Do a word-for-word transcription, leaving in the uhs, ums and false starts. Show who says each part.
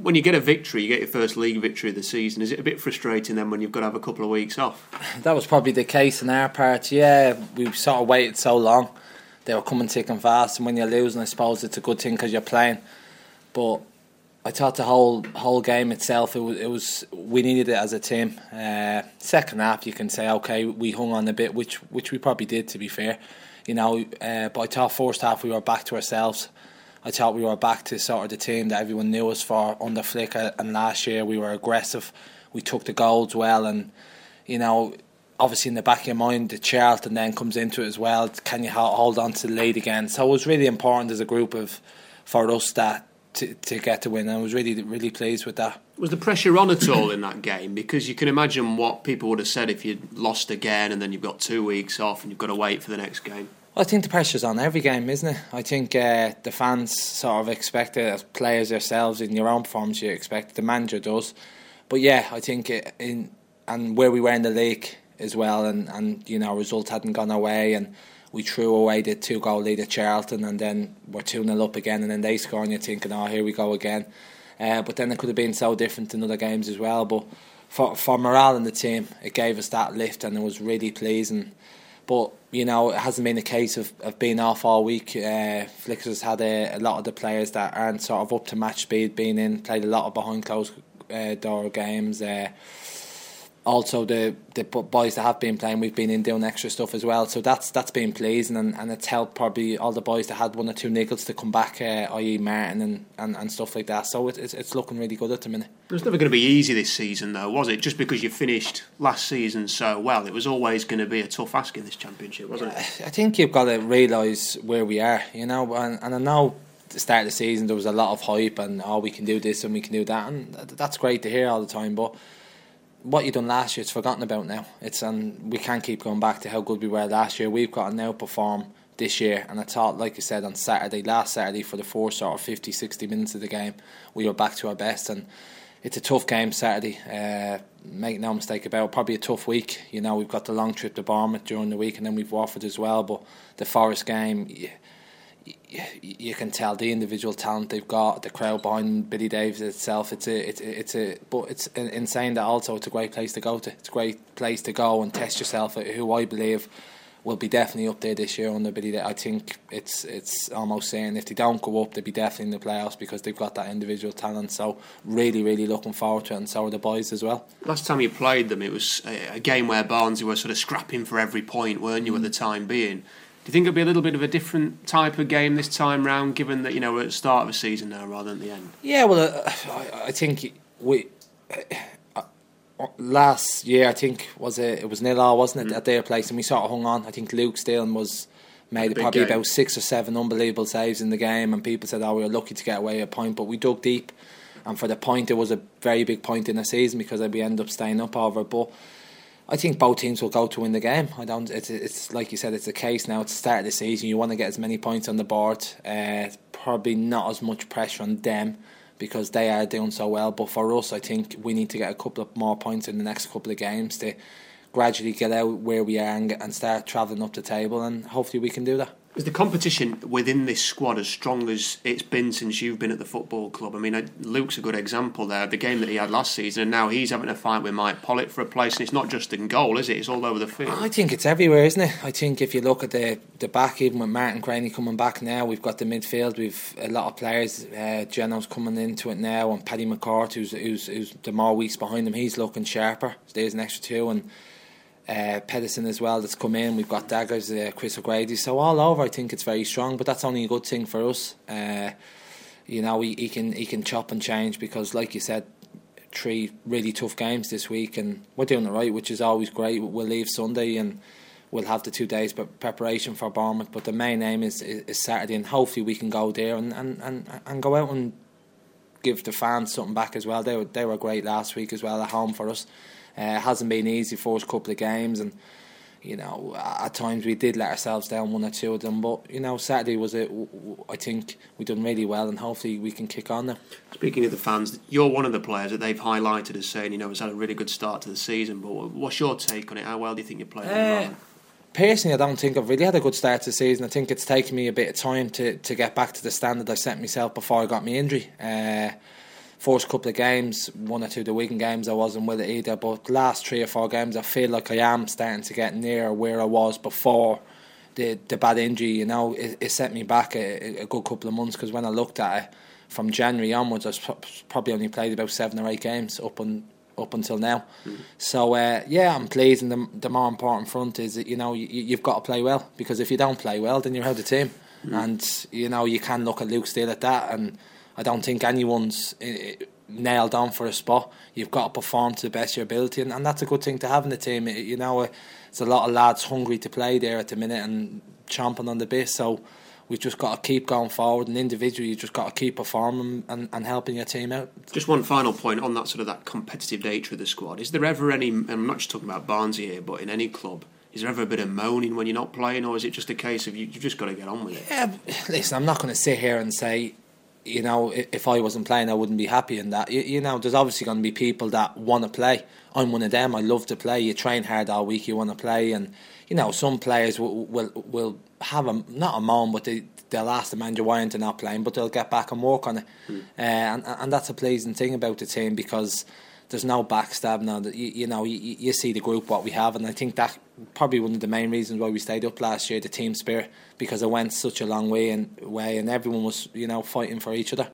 Speaker 1: When you get a victory, you get your first league victory of the season, is it a bit frustrating then when you've got to have a couple of weeks off?
Speaker 2: That was probably the case in our part, yeah. We sort of waited so long. They were coming thick and fast, and when you're losing, I suppose it's a good thing because you're playing. But I thought the whole whole game itself, it was, it was we needed it as a team. Uh, second half, you can say, okay, we hung on a bit, which which we probably did, to be fair. You know, uh, but I thought first half we were back to ourselves. I thought we were back to sort of the team that everyone knew us for under Flick, and last year we were aggressive. We took the goals well, and you know, obviously in the back of your mind, the Charlton then comes into it as well. Can you hold on to the lead again? So it was really important as a group of for us that to, to get the win, and I was really really pleased with that.
Speaker 1: Was the pressure on at all in that game? Because you can imagine what people would have said if you'd lost again and then you've got two weeks off and you've got to wait for the next game.
Speaker 2: I think the pressure's on every game, isn't it? I think uh, the fans sort of expect it, as players yourselves in your own performance, you expect it. The manager does. But yeah, I think it, in and where we were in the league as well, and, and you know, results hadn't gone our way, and we threw away the two goal lead at Charlton, and then we're two nil up again, and then they score, and you're thinking, oh, here we go again. Uh, but then it could have been so different in other games as well. But for for morale in the team, it gave us that lift, and it was really pleasing. But you know, it hasn't been a case of, of being off all week. Uh, Flickers has had a, a lot of the players that aren't sort of up to match speed being in, played a lot of behind closed uh, door games. Uh, also, the the boys that have been playing, we've been in doing extra stuff as well. So that's that's been pleasing, and, and it's helped probably all the boys that had one or two niggles to come back, uh, that is. Martin and, and, and stuff like that. So it, it's it's looking really good at the minute.
Speaker 1: It was never going to be easy this season, though, was it? Just because you finished last season so well, it was always going to be a tough ask in this championship, wasn't
Speaker 2: yeah,
Speaker 1: it?
Speaker 2: I think you've got to realise where we are, you know, and, and I know at the start of the season there was a lot of hype and, oh, we can do this and we can do that, and that's great to hear all the time, but what you done last year, it's forgotten about now. It's and we can't keep going back to how good we were last year. We've got to now perform this year, and I thought, like you said, on Saturday, last Saturday, for the first sort of fifty, sixty minutes of the game, we were back to our best, and it's a tough game Saturday. Uh, make no mistake about it, probably a tough week. You know, we've got the long trip to Bournemouth during the week, and then we've Watford as well. But the Forest game, you, you, you can tell the individual talent they've got, the crowd behind Billy Davies itself. It's a, it's a, it's a, but it's insane that also it's a great place to go to. It's a great place to go and test yourself. Who I believe will be definitely up there this year under Billy Davies. I think it's it's almost saying if they don't go up, they'll be definitely in the playoffs because they've got that individual talent. So really, really looking forward to it, and so are the boys as well.
Speaker 1: Last time you played them, it was a, a game where Barnsley were sort of scrapping for every point, weren't you, mm. at the time being? Do you think it'll be a little bit of a different type of game this time round, given that, you know, we're at the start of a season now rather than the end?
Speaker 2: Yeah, well, uh, I, I think we... Uh, last year, I think was it, it was nil all, wasn't it, mm. at their place, and we sort of hung on. I think Luke Steele was made probably game. about six or seven unbelievable saves in the game, and people said, oh, we were lucky to get away a point, but we dug deep, and for the point, it was a very big point in the season because we ended up staying up over it. But I think both teams will go to win the game. I don't. It's it's like you said, it's the case now. It's the start of the season. You want to get as many points on the board. Uh, probably not as much pressure on them, because they are doing so well. But for us, I think we need to get a couple of more points in the next couple of games to gradually get out where we are and, and start travelling up the table, and hopefully we can do that.
Speaker 1: Is the competition within this squad as strong as it's been since you've been at the football club? I mean, Luke's a good example there. The game that he had last season, and now he's having a fight with Mike Pollitt for a place, and it's not just in goal, is it? It's all over the field.
Speaker 2: I think it's everywhere, isn't it? I think if you look at the the back, even with Martin Craney coming back now, we've got the midfield, we've a lot of players. Uh, Geno's coming into it now, and Paddy McCourt, who's, who's, who's the more weeks behind him, he's looking sharper. So there's an extra two, and Uh, Pedersen as well that's come in. We've got Daggers, uh, Chris O'Grady, so all over I think it's very strong, but that's only a good thing for us. Uh, you know, he, he can he can chop and change, because like you said, three really tough games this week, and we're doing it right, which is always great. We'll leave Sunday and we'll have the two days preparation for Bournemouth, but the main aim is, is, is Saturday, and hopefully we can go there and, and, and, and go out and give the fans something back as well. They were, they were great last week as well at home for us. Uh, it hasn't been easy for us couple of games, and you know, at times we did let ourselves down one or two of them, but you know, Saturday was a, I think we done really well, and hopefully we can kick on now.
Speaker 1: Speaking of the fans, you're one of the players that they've highlighted as saying, you know, it's had a really good start to the season, but what's your take on it? How well do you think you're playing? Uh,
Speaker 2: personally, I don't think I've really had a good start to the season. I think it's taken me a bit of time to, to get back to the standard I set myself before I got my injury. Uh, first couple of games, one or two of the Wigan games, I wasn't with it either. But the last three or four games, I feel like I am starting to get near where I was before the the bad injury. You know, it, it set me back a, a good couple of months, because when I looked at it from January onwards, I was probably only played about seven or eight games up on. up until now. Mm. So uh, yeah, I'm pleased, and the, the more important front is that, you know, you, you've got to play well, because if you don't play well, then you're out of the team. Mm. And you know, you can look at Luke Steele at that, and I don't think anyone's uh, nailed on for a spot. You've got to perform to the best of your ability, and, and that's a good thing to have in the team. It, you know, uh, there's a lot of lads hungry to play there at the minute and chomping on the bit, so we've just got to keep going forward, and individually you've just got to keep performing and, and helping your team out.
Speaker 1: Just one final point on that sort of that competitive nature of the squad. Is there ever any, and I'm not just talking about Barnsley here, but in any club, is there ever a bit of moaning when you're not playing, or is it just a case of you, you've just got to get on with it?
Speaker 2: Yeah, listen, I'm not going to sit here and say, you know, if I wasn't playing I wouldn't be happy in that. You, you know, there's obviously going to be people that want to play. I'm one of them. I love to play. You train hard all week, you want to play, and you know, some players will will, will have a, not a moan, but they, they'll ask the manager why aren't they not playing, but they'll get back and work on it. Mm. Uh, and and that's a pleasing thing about the team, because there's no backstab now. That you, you know, you, you see the group what we have, and I think that probably one of the main reasons why we stayed up last year, the team spirit, because it went such a long way and way, and everyone was, you know, fighting for each other.